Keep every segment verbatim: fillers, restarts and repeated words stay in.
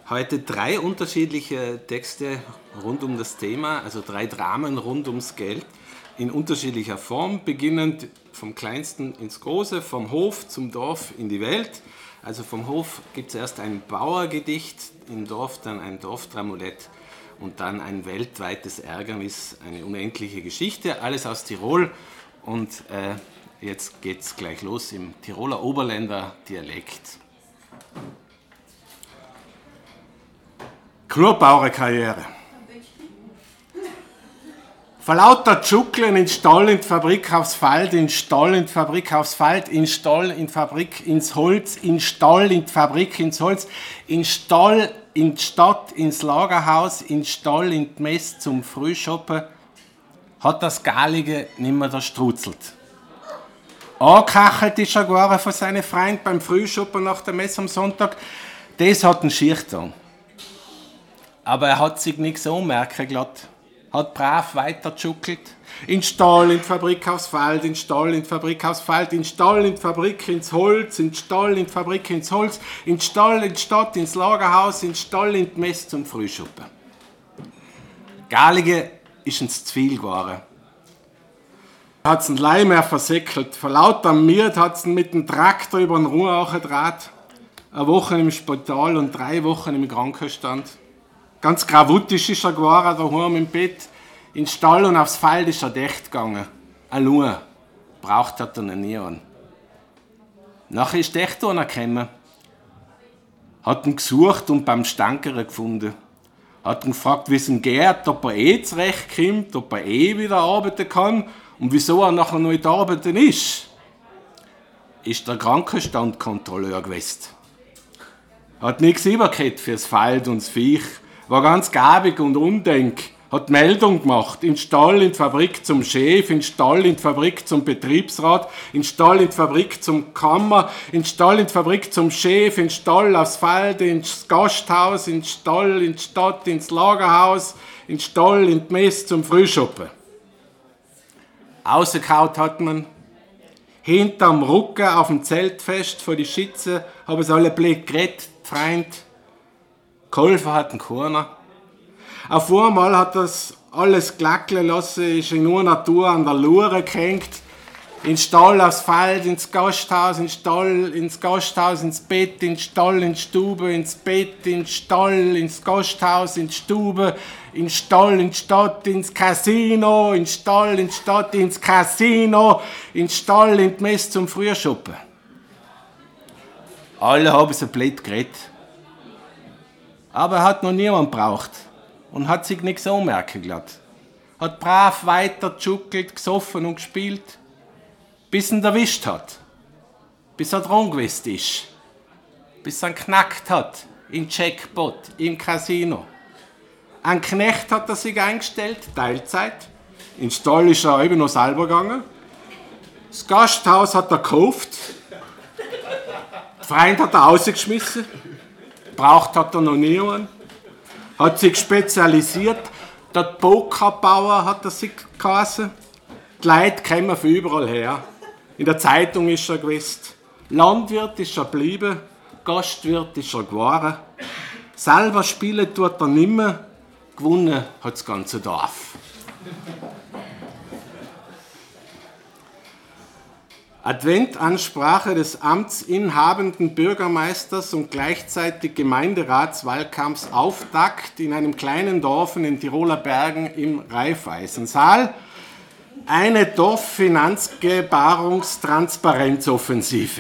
Heute drei unterschiedliche Texte rund um das Thema, also drei Dramen rund ums Geld, in unterschiedlicher Form, beginnend vom Kleinsten ins Große, vom Hof zum Dorf in die Welt. Also vom Hof gibt es erst ein Bauergedicht, im Dorf dann ein Dorfdramulett und dann ein weltweites Ärgernis, eine unendliche Geschichte, alles aus Tirol. Und äh, jetzt geht es gleich los im Tiroler Oberländer Dialekt. Knorbauerkarriere. Vor lauter Tschucklen in Stall, in die Fabrik aufs Feld, in Stall, in die Fabrik aufs Feld, in Stall, in die Fabrik ins Holz, in Stall, in die Fabrik ins Holz, in Stall, in die Stadt, ins Lagerhaus, in Stall, in die Mess zum Frühschoppen, hat das Galige nimmer da strutzelt. Angekachelt ist er geworden von seinen Freunden beim Frühschoppen nach der Messe am Sonntag. Das hat ihn schier getan. Aber er hat sich nicht so merken glatt. Hat brav weiter geschuckelt. In Stall, in die Fabrik aufs Feld, in Stall, in die Fabrik aufs Feld, in Stall, in die Fabrik ins Holz, in Stall, in die Fabrik ins Holz, in Stall, in die Stadt, ins Lagerhaus, in Stall, in die Mess zum Frühschuppen. Galige ist uns zu viel geworden. Er hat den Leih mehr versäckelt. Vor lauter Miert hat es mit dem Traktor über den Ruhr gedreht. Eine Woche im Spital und drei Wochen im Krankenstand. Ganz gravutisch ist er geworden, daheim im Bett. In den Stall und aufs Feld ist er dicht gegangen. Allein. Braucht hat er noch nie an. Nachher ist echt einer gekommen. Hat ihn gesucht und beim Stankeren gefunden. Hat ihn gefragt, wie es ihm geht, ob er eh zurechtkommt, ob er eh wieder arbeiten kann und wieso er nachher noch nicht arbeiten ist. Ist der Krankenstandkontrolleur gewesen. Hat nichts übergehört fürs Feld und das Viech. War ganz gabig und undenk, hat Meldung gemacht, in Stall, in die Fabrik zum Chef, in Stall, in die Fabrik zum Betriebsrat, in Stall, in die Fabrik zum Kammer, in Stall, in die Fabrik zum Chef, in Stall, aufs Feld, ins Gasthaus, in Stall, in die Stadt, ins Lagerhaus, in Stall, in die Mess zum Frühschoppen. Ausgekaut hat man, hinterm Rücken auf dem Zeltfest vor die Schütze, haben sie alle blöd geredet, Freund. Geholfen hat ein keiner. Auf einmal hat das alles glackeln lassen, ist in einer Tour an der Lure gehängt. In Stall aufs Feld, ins Gasthaus, in Stall, ins Gasthaus, ins Bett, in Stall, in Stube, ins Bett, in Stall, ins Gasthaus, in Stube, in Stall, in Stadt, ins Casino, in Stall, in Stadt, ins Casino, in Stall, in die Mess zum Frühschoppen. Alle haben so blöd geredet. Aber er hat noch niemand gebraucht und hat sich nicht so merken glatt. Hat brav weiter geschuckelt, gesoffen und gespielt, bis er ihn erwischt hat. Bis er dran gewesen ist. Bis er ihn knackt hat, im Jackpot, im Casino. Ein Knecht hat er sich eingestellt, Teilzeit. In den Stall ist er eben noch selber gegangen. Das Gasthaus hat er gekauft. Der Freund hat er rausgeschmissen. Braucht hat er noch niemand. Hat sich spezialisiert. Der Pokerbauer hat er sich geheißen. Die Leute kommen von überall her. In der Zeitung ist er gewesen. Landwirt ist er geblieben. Gastwirt ist er geworden. Selber spielen tut er nimmer. Gewonnen hat das ganze Dorf. Adventansprache des amtsinhabenden Bürgermeisters und gleichzeitig Gemeinderatswahlkampfs Auftakt in einem kleinen Dorf in den Tiroler Bergen im Raiffeisensaal. Eine Dorffinanzgebarungstransparenzoffensive.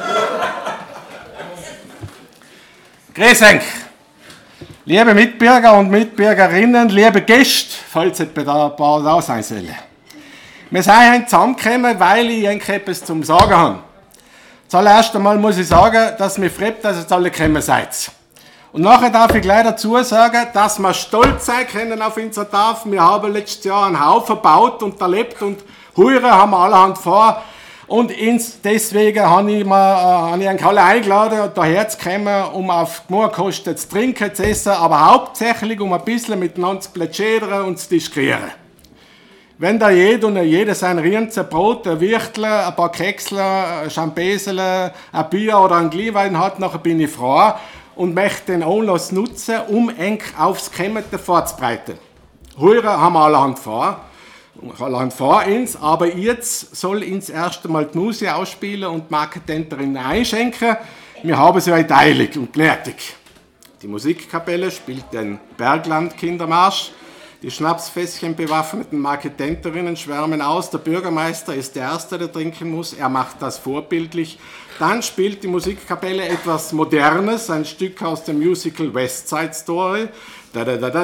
Grüß euch, liebe Mitbürger und Mitbürgerinnen, liebe Gäste, falls es ein paar da sein sollen. Wir sind heute zusammengekommen, weil ich etwas zum Sagen habe. Zuallererst einmal muss ich sagen, dass mich freut, dass ihr alle gekommen seid. Und nachher darf ich gleich dazu sagen, dass wir stolz sein können auf unser Dorf. Wir haben letztes Jahr einen Haufen gebaut und erlebt und Hure haben wir allerhand vor. Und ins, deswegen habe ich, mir, äh, habe ich einen alle eingeladen, daher zu kommen, um auf Gemurkosten zu trinken, zu essen, aber hauptsächlich um ein bisschen miteinander zu plätschern und zu diskutieren. Wenn da jeder und jeder sein Rienzen, Brot, ein Wichtel, ein paar Keksler, ein Champesel, ein Bier oder ein Glühwein hat, nachher bin ich froh. und möchte den Anlass nutzen, um eng aufs Kämmete vorzubreiten. Heuer haben wir allerhand vor, allerhand vor uns, aber jetzt soll uns erst einmal die Musik ausspielen und die Marketenterin einschenken. Wir haben sie heute eilig und gnädig. Die Musikkapelle spielt den Bergland-Kindermarsch. Die Schnapsfässchen bewaffneten Marketenterinnen schwärmen aus. Der Bürgermeister ist der Erste, der trinken muss. Er macht das vorbildlich. Dann spielt die Musikkapelle etwas Modernes, ein Stück aus dem Musical West Side Story. I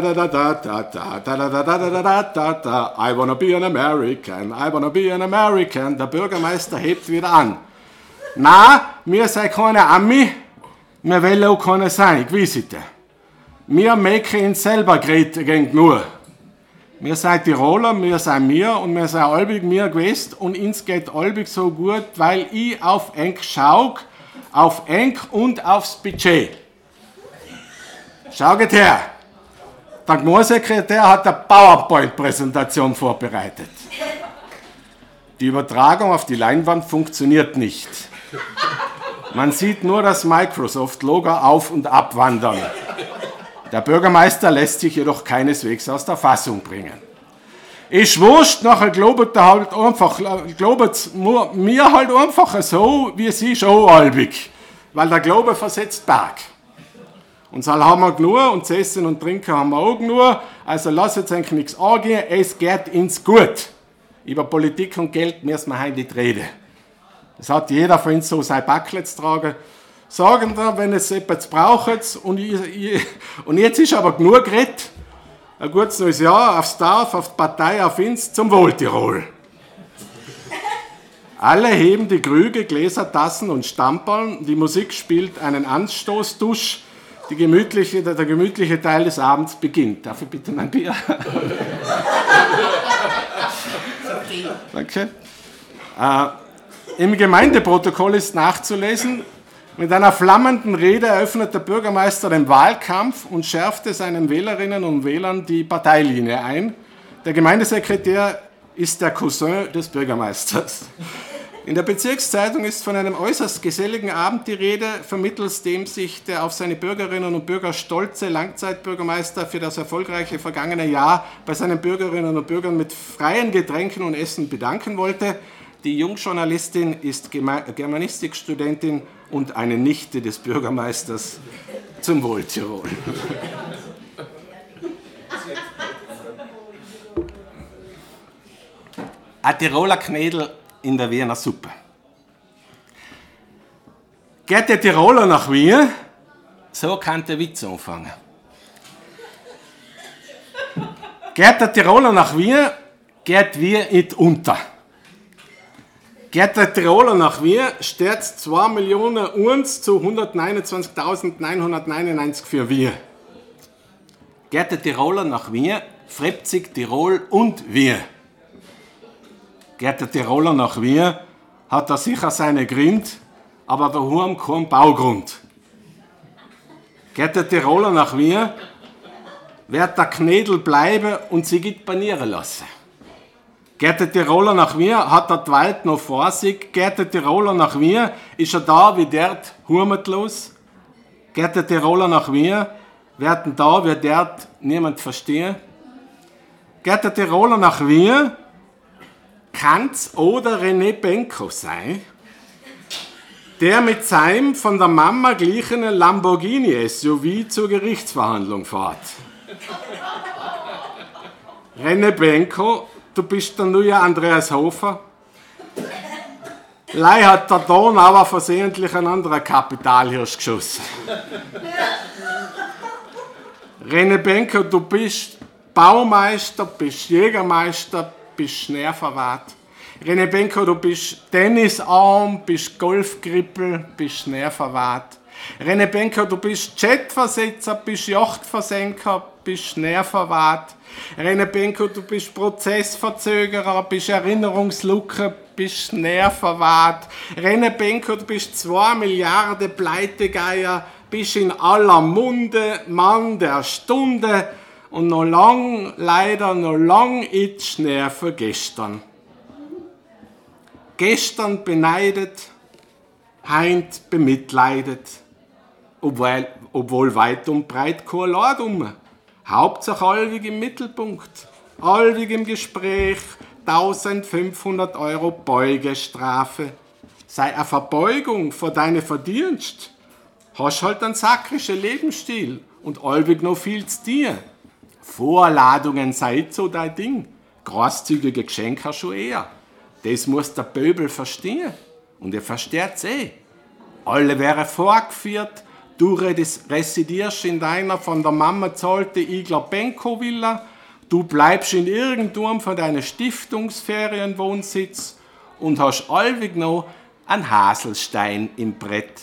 wanna be an American, I wanna be an American. Der Bürgermeister hebt wieder an. Na, wir sind keine Ami, wir wollen auch keine sein, ich weiß es. Wir machen uns selber gegen nur. Wir sind Tiroler, wir sind wir und wir sind allbig wir gewesen und uns geht allbig so gut, weil ich auf eng schaue, auf eng und aufs Budget. Schaut her, der Gemeindesekretär hat eine PowerPoint-Präsentation vorbereitet. Die Übertragung auf die Leinwand funktioniert nicht. Man sieht nur das Microsoft-Logo auf- und abwandern. Der Bürgermeister lässt sich jedoch keineswegs aus der Fassung bringen. Ich wurscht, nachher glaubt er halt einfach, glaubt mir halt einfach so, wie sie schon albig. Weil der Glaube versetzt Berg. Und so haben wir genug und zu essen und trinken haben wir auch genug. Also lasst jetzt eigentlich nichts angehen, es geht ins Gut. Über Politik und Geld müssen wir heute nicht reden. Das hat jeder von uns so sein Backel zu tragen. Sagen da, wenn es etwas braucht und, ich, ich, und jetzt ist aber genug geredet. Ein gutes neues Jahr aufs Dorf, auf die Partei, auf uns, zum Wohl Tirol. Alle heben die Krüge, Gläser, Tassen und Stamperln. Die Musik spielt einen Anstoßdusch. Die gemütliche, der, der gemütliche Teil des Abends beginnt. Darf ich bitte mein Bier? Danke. Äh, Im Gemeindeprotokoll ist nachzulesen, mit einer flammenden Rede eröffnet der Bürgermeister den Wahlkampf und schärfte seinen Wählerinnen und Wählern die Parteilinie ein. Der Gemeindesekretär ist der Cousin des Bürgermeisters. In der Bezirkszeitung ist von einem äußerst geselligen Abend die Rede, vermittels dem sich der auf seine Bürgerinnen und Bürger stolze Langzeitbürgermeister für das erfolgreiche vergangene Jahr bei seinen Bürgerinnen und Bürgern mit freien Getränken und Essen bedanken wollte. Die Jungjournalistin ist Germanistikstudentin und eine Nichte des Bürgermeisters. Zum Wohl Tirol. Ein Tiroler Knädel in der Wiener Suppe. Geht der Tiroler nach Wien, so kann der Witz anfangen. Geht der Tiroler nach Wien, geht Wien nicht unter. Geht der Tiroler nach Wien, steht zwei Millionen eins zu hundertneunundzwanzigtausendneunhundertneunundneunzig für Wien. Geht der Tiroler nach Wien, freut sich Tirol und Wien. Geht der Tiroler nach Wien, hat er sicher seine Gründe, aber daheim keinen Baugrund. Geht der Tiroler nach Wien, wird der Knädel bleiben und sie geht panieren lassen. Geht der Tiroler nach Wien, hat er die Welt noch vor sich. Geht der Tiroler nach Wien, ist er da wie dort, heimatlos. Geht der Tiroler nach Wien, werden da wie dort niemand verstehen. Geht der Tiroler nach Wien, kann's oder René Benko sein, der mit seinem von der Mama gleichen Lamborghini S U V zur Gerichtsverhandlung fährt. René Benko, du bist der neue Andreas Hofer. Lei hat der Don aber versehentlich ein anderer Kapitalhirsch geschossen. René Benko, du bist Baumeister, bist Jägermeister, bist Schneerverwahrt. René Benko, du bist Tennisarm, bist Golfgrippel, bist Schneerverwahrt. René Benko, du bist Jetversetzer, bist Yachtversenker, bist Schneerverwahrt. René Benko, du bist Prozessverzögerer, bist Erinnerungslucke, bist Schneerverwahrt. René Benko, du bist zwei Milliarden Pleitegeier, bist in aller Munde, Mann der Stunde und noch lang, leider noch lang ist Schnee für gestern. Gestern beneidet, heint bemitleidet, obwohl, obwohl weit und breit kein Lad um. Hauptsache allweg im Mittelpunkt, allweg im Gespräch, eintausendfünfhundert Euro Beugestrafe. Sei eine Verbeugung vor deine Verdienst. Hast halt einen sakrischen Lebensstil und allweg noch viel zu dir. Vorladungen seid so dein Ding. Großzügige Geschenke hast du eher. Das muss der Pöbel verstehen. Und er versteht's eh. Alle wäre vorgeführt, du residierst in deiner von der Mama zahlte Igler-Benko-Villa, du bleibst in irgendeinem von deinen Stiftungsferienwohnsitz und hast allweg noch einen Haselstein im Brett.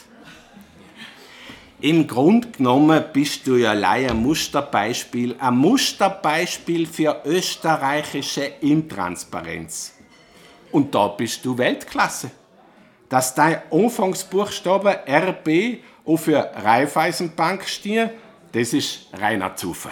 Im Grunde genommen bist du ja leider ein Musterbeispiel, ein Musterbeispiel für österreichische Intransparenz. Und da bist du Weltklasse. Dass dein Anfangsbuchstabe R B auch für Raiffeisenbank steht, das ist reiner Zufall.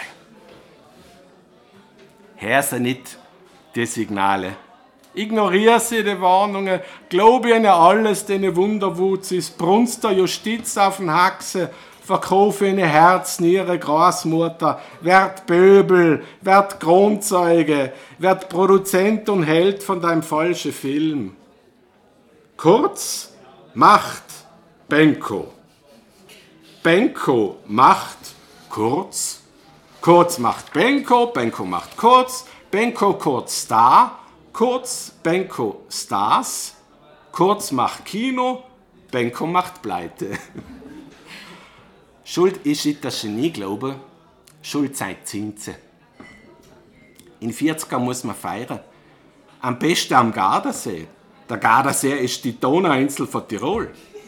Hör sie nicht, die Signale. Ignoriere sie die Warnungen, glaube ihnen alles, deine Wunderwut ist, brunst der Justiz auf den Haxe, verkaufe ihnen Herzen ihre Großmutter, werd Pöbel, werd Kronzeuge, werd Produzent und Held von deinem falschen Film. Kurz, Macht, Benko. Benko macht Kurz, Kurz macht Benko, Benko macht Kurz, Benko Kurz Star, Kurz Benko Stars, Kurz macht Kino, Benko macht Pleite. Schuld ist nicht das Genie, glaube ich. Schuld seid Zinse. In vierziger muss man feiern. Am besten am Gardasee. Der Gardasee ist die Donauinsel von Tirol.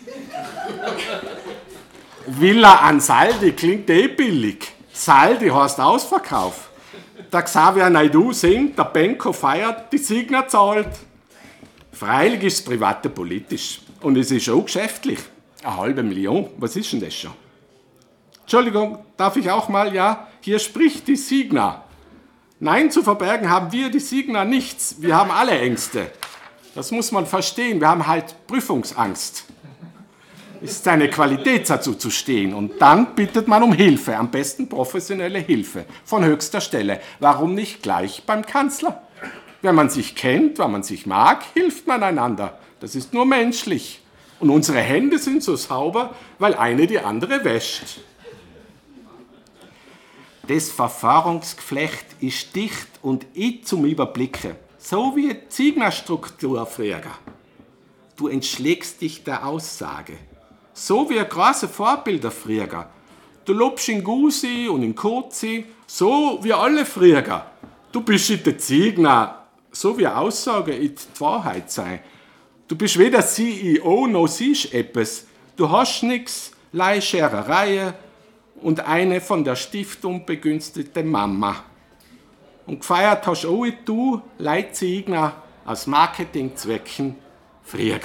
Villa an Saldi klingt eh billig. Saldi heißt Ausverkauf. Der Xavier Naidoo singt, der Benko feiert, die Signa zahlt. Freilich ist es private politisch. Und es ist auch geschäftlich. Eine halbe Million, was ist denn das schon? Entschuldigung, darf ich auch mal? Ja, hier spricht die Signa. Nein, zu verbergen haben wir die Signa nichts. Wir haben alle Ängste. Das muss man verstehen. Wir haben halt Prüfungsangst. Es ist eine Qualität dazu zu stehen. Und dann bittet man um Hilfe, am besten professionelle Hilfe, von höchster Stelle. Warum nicht gleich beim Kanzler? Wenn man sich kennt, wenn man sich mag, hilft man einander. Das ist nur menschlich. Und unsere Hände sind so sauber, weil eine die andere wäscht. Das Verfahrungsgeflecht ist dicht und ich zum Überblicken. So wie eine Ziegnerstruktur früher. Du entschlägst dich der Aussage. So wie ein große Vorbilder früher. Du lobst in Gusi und in Kurzi, so wie alle früher. Du bist in der Ziegner, so wie eine Aussage in die Wahrheit sei. Du bist weder C E O noch siehst etwas. Du hast nichts, Leihschererei und eine von der Stiftung begünstigte Mama. Und gefeiert hast auch du, Leitzigner, aus Marketingzwecken, früher.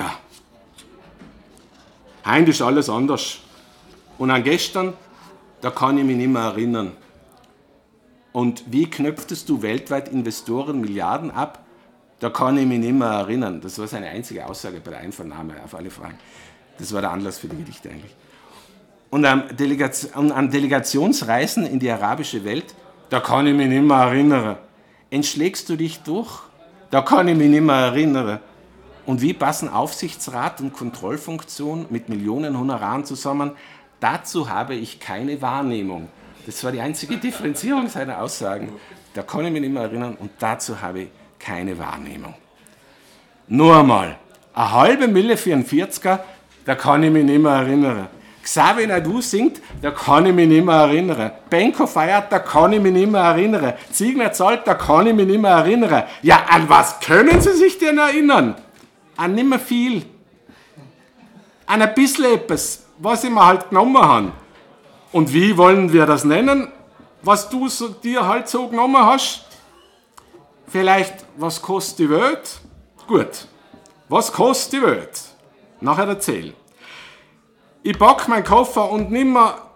Heute ist alles anders. Und an gestern, da kann ich mich nicht mehr erinnern. Und wie knöpftest du weltweit Investoren Milliarden ab? Da kann ich mich nicht mehr erinnern. Das war seine einzige Aussage bei der Einvernahme auf alle Fragen. Das war der Anlass für die Gedichte eigentlich. Und an, Delegation, an Delegationsreisen in die arabische Welt, da kann ich mich nicht mehr erinnern. Entschlägst du dich durch? Da kann ich mich nicht mehr erinnern. Und wie passen Aufsichtsrat und Kontrollfunktion mit Millionen Honoraren zusammen? Dazu habe ich keine Wahrnehmung. Das war die einzige Differenzierung seiner Aussagen. Da kann ich mich nicht mehr erinnern und dazu habe ich keine Wahrnehmung. Nur einmal, eine halbe Mille für einen vierziger, da kann ich mich nicht mehr erinnern. Xavier Naidoo singt, da kann ich mich nicht mehr erinnern. Benko feiert, da kann ich mich nicht mehr erinnern. Ziegner zahlt, da kann ich mich nicht mehr erinnern. Ja, an was können Sie sich denn erinnern? An nicht mehr viel. An ein bisschen etwas, was ich mir halt genommen habe. Und wie wollen wir das nennen, was du so, dir halt so genommen hast? Vielleicht, was kostet die Welt? Gut, was kostet die Welt? Nachher erzähl. Ich pack meinen Koffer und nimm mir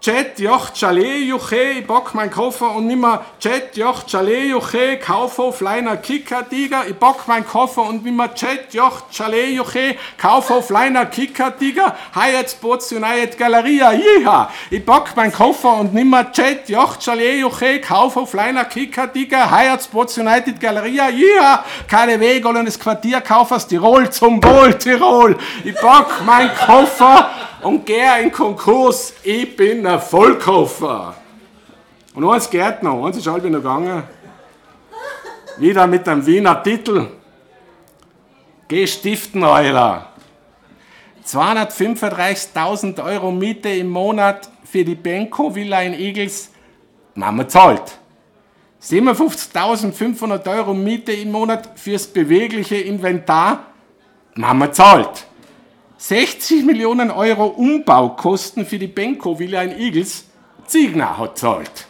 Jet, Yacht, Chalet, Juche, ich pack meinen Koffer und nimmer Jet, Yacht, Chalet, Juche, Kaufhof, Leiner, Kicker, Tiger, ich pack meinen Koffer und nimmer Jet, Yacht, Chalet, Juche, Kaufhof, Leiner, Kicker, Tiger, Hyatt, Sports United, Galeria, jiha! Ich pack meinen Koffer und nimmer Jet, Yacht, Chalet, Juche, Kaufhof, Leiner, Kicker, Tiger, Hyatt, Sports United, Galeria, jiha! Keine Weg, oder das Quartier, Kaufhaus, Tirol, zum Wohl, Tirol! Ich pack meinen Koffer und gehe in Konkurs, ich bin ein Vollkoffer. Und eins geht noch, eins ist halb noch gegangen. Wieder mit einem Wiener Titel. Geh stiften, Euler. zweihundertfünfunddreißigtausend Euro Miete im Monat für die Benko-Villa in Igls. Mama zahlt. siebenundfünfzigtausendfünfhundert Euro Miete im Monat fürs bewegliche Inventar. Mama zahlt. sechzig Millionen Euro Umbaukosten für die Benko-Villa in Igls. Ziegner hat zahlt.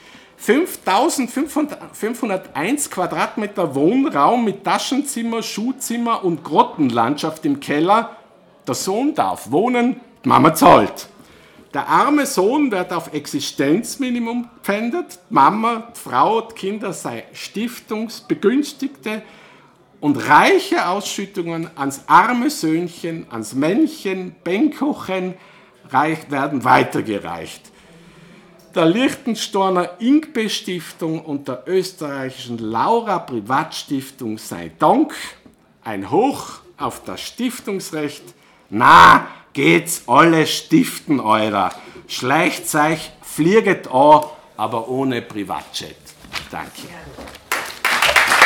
fünftausendfünfhunderteins Quadratmeter Wohnraum mit Taschenzimmer, Schuhzimmer und Grottenlandschaft im Keller. Der Sohn darf wohnen, die Mama zahlt. Der arme Sohn wird auf Existenzminimum gepfändet. Die Mama, die Frau, die Kinder sei Stiftungsbegünstigte. Und reiche Ausschüttungen ans arme Söhnchen, ans Männchen, Benkochen werden weitergereicht. Der Liechtensteiner Ingbe-Stiftung und der österreichischen Laura Privatstiftung sei Dank. Ein Hoch auf das Stiftungsrecht. Na, geht's alle stiften, Eurer. Schleicht euch, flieget an, aber ohne Privatjet. Danke.